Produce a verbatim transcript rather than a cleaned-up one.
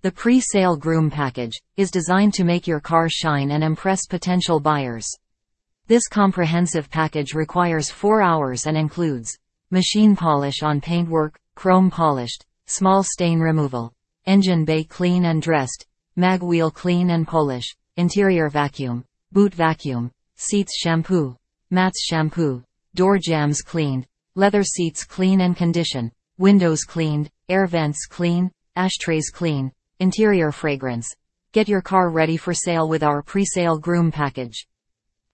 The pre-sale groom package is designed to make your car shine and impress potential buyers. This comprehensive package requires four hours and includes machine polish on paintwork, chrome polished, small stain removal, engine bay clean and dressed, mag wheel clean and polish, interior vacuum, boot vacuum, seats shampoo, mats shampoo, door jambs cleaned, leather seats clean and condition, windows cleaned, air vents clean, ashtrays clean, interior fragrance. Get your car ready for sale with our pre-sale groom package.